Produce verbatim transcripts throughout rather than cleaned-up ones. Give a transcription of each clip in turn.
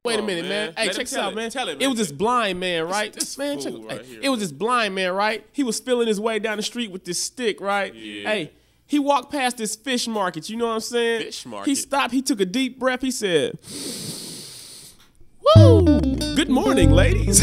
Wait a on, minute, man. man. Hey, Let check him this tell out, it. man. Tell it, It man. was this blind man, right? This This man, check fool hey, right here, it was man. this blind man, right? He was feeling his way down the street with this stick, right? Yeah. Hey, he walked past this fish market. You know what I'm saying? Fish market. He stopped. He took a deep breath. He said, "Woo! Good morning, ladies."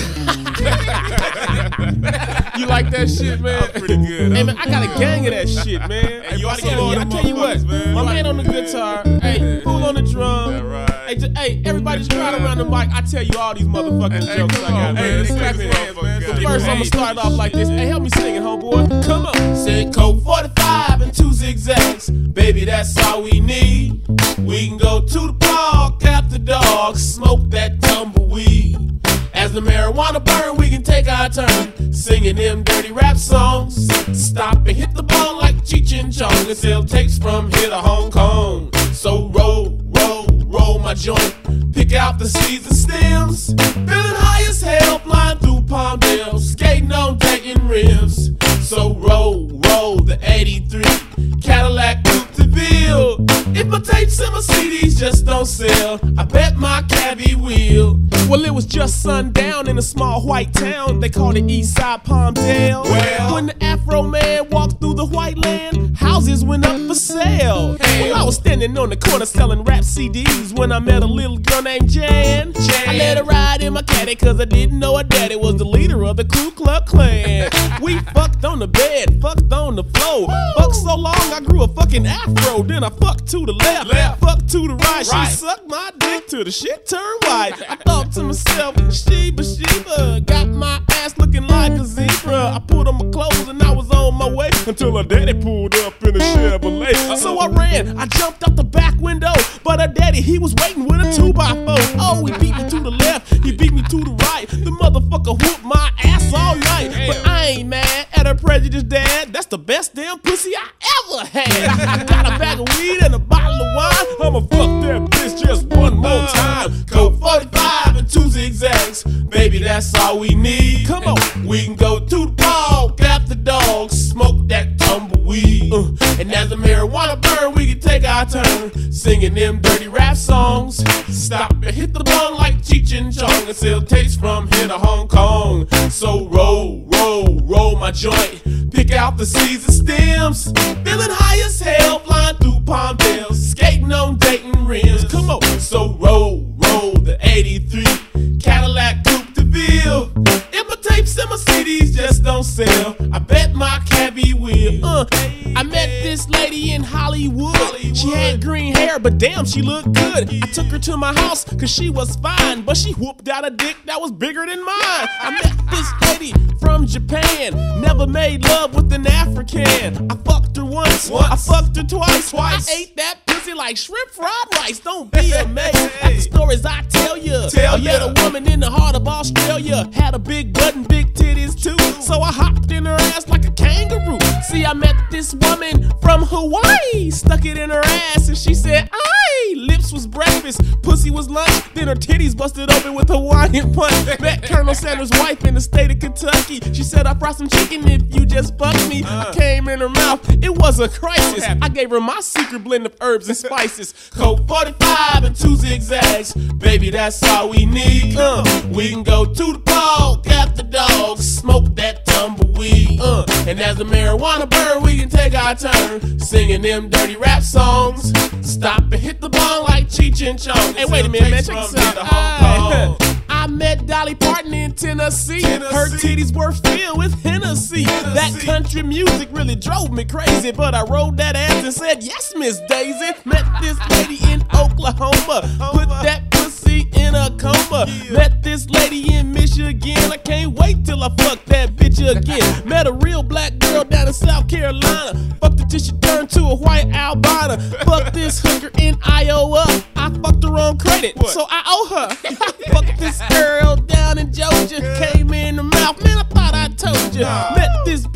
You like that shit, man? I'm pretty good. Hey, man, I got a gang of that shit, man. Hey, you oughta So, get all I them tell you what, motherfuckers, man. my You man oughta- on the guitar, hey, fool on the drum. Yeah, right. Hey, j- hey, everybody just crowd around the mic. I tell you all these motherfucking Hey, jokes come I got, on, man. man. Listen Clap to your this. hands, man. But Give first, me I'm gonna eight. start off like this. Hey, help me sing it, homeboy. Come on. Said Coke forty-five and two zigzags. Baby, that's all we need. We can go to the park after dark, smoke that tumbleweed. As the marijuana burn, we can take our turn singing them dirty rap songs. Stop and hit the ball like Cheech and Chong and sell tapes from here to Hong Kong. So roll, roll, roll my joint. Pick out the seeds and stems. Feeling high as hell, flying through Palmdale, skating on Dayton rims. So roll, roll the eighty-three Cadillac Coupe de Ville. If my tapes and my C Ds just don't sell, I bet my cabbie will. Well, it was just sundown in a small white town. They called it Eastside Palmdale. Well. When the Afro man walked through the white land, houses went up for sale. Well, I was standing on the corner selling rap C Ds when I met a little girl named Jan. Jan. I let her ride in my caddy cause I didn't know her daddy was the leader of the Ku Klux Klan. We fucked on the bed, fucked on the floor. Fucked so long I grew a fucking afro. Then I fucked to the left, Left. fucked to the right. Right. She sucked my dick till the shit turned white. I thought to myself, Sheba, Sheba, got my ass looking like a zebra. I put on my clothes and I was on my way until her daddy pulled up in a Chevrolet. So I ran, I jumped out the back window, but her daddy, he was waiting with a two by four. Oh, he beat me to the left, he beat me to the right. The motherfucker whooped my ass all night. But I ain't mad at her prejudiced dad. That's the best damn pussy I ever had. I got a bag of weed and a bottle of wine. I'ma fuck that bitch just one more time. Coke forty-five and two zigzags. Baby, that's all we need. Come on. We can go to the park after dogs, smoke that tumbleweed. Uh, and as the marijuana burn, we can take our turn singing them dirty rap songs. Stop and hit the bong like Cheech and Chong and sell tapes from here to Hong Kong. So roll, roll, roll my joint. Pick out the seeds and stems. Feeling high as hell, flying through Palmdale, skating on Dayton rims. Come on. So roll, roll the eighty-three Cadillac Coupe de Ville. If my tapes and my C Ds just don't sell, I bet my cabbie will. Uh, I met this lady in Hollywood. She had green hair, but damn, she looked good. I took her to my house, cause she was fine, but she whooped out a dick that was bigger than mine. I met this lady from Japan, never made love with an African. I fucked her once, Once. I fucked her twice. Twice. I ate that pussy like shrimp fried rice. Don't be amazed at the stories I tell you. Tell I met ya. a woman in the heart of Australia, had a big butt and big titties too. So I hopped in her ass like a kangaroo. See, I met this woman from Hawaii, stuck it in her ass and she said, aye. Lips was breakfast, pussy was lunch, then her titties busted open with Hawaiian punch. Met Colonel Sanders' wife in the state of Kentucky. She said, I brought some chicken if you just fuck me. I came in her mouth, it was a crisis. I gave her my secret blend of herbs and spices. Coke forty-five and two zigzags. Baby, that's all we need. Uh, we can go to the park after dogs, smoke that tumbleweed. Uh, and as the marijuana burn, we can take our turn singing them dirty rap songs. Stop and hit the bong like Cheech and Chong. Hey, wait a minute, man. Check this out. Aye. I met Dolly Parton in Tennessee. Tennessee. Her titties were filled with Hennessy. Tennessee. That country music really drove me crazy, but I rolled that ass and said, yes, Miss Daisy. Met this lady in Oklahoma. Put that pussy in a coma. Yeah. Met this lady in Michigan. I can't wait till I fuck that bitch again. Met a real black girl down in South Carolina. Fucked her till she turned to a white albino. Fucked this hooker in Iowa. I fucked her on credit, What? so I owe her. Fucked this girl down in Georgia. Came in the mouth, man, I thought I told you. Nah. Met this beautiful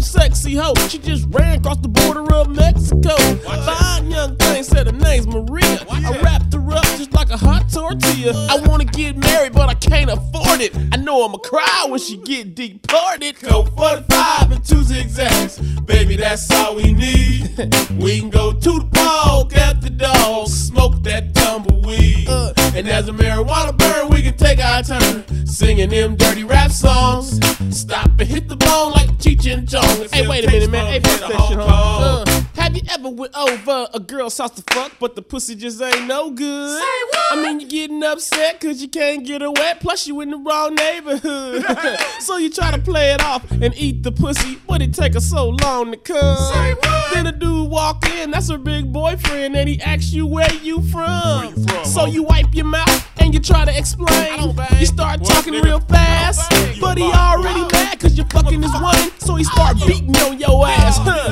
sexy hoe. She just ran across the border of Mexico. Fine young thing said her name's Maria. I wrapped her up just like a hot tortilla. I wanna get married, but I can't afford it. I know I'ma cry when she get deported. Go forty-five and two zigzags, baby, that's all we need. We can go to the park at the dog, smoke that tumbleweed. Uh, and as the marijuana burn, we can take our turn singing them dirty rap songs. Stop and hit the bone like Cheech and Chong. Hey, wait a minute, man. Hey, pay attention, huh? Uh, have you ever went over a girl's house to fuck, but the pussy just ain't no good? Say what? I mean, you getting upset cause you can't get her wet, plus you in the wrong neighborhood. So you try to play it off and eat the pussy, but it take her so long to come. Say what? Then a dude walk in, that's her big boyfriend, and he asks you where you from. Where you from so huh? You wipe your mouth and you try to explain. You start what, talking nigga? Real fast, but he already mad cause you're fucking his woman, so he start beating on your ass. Huh?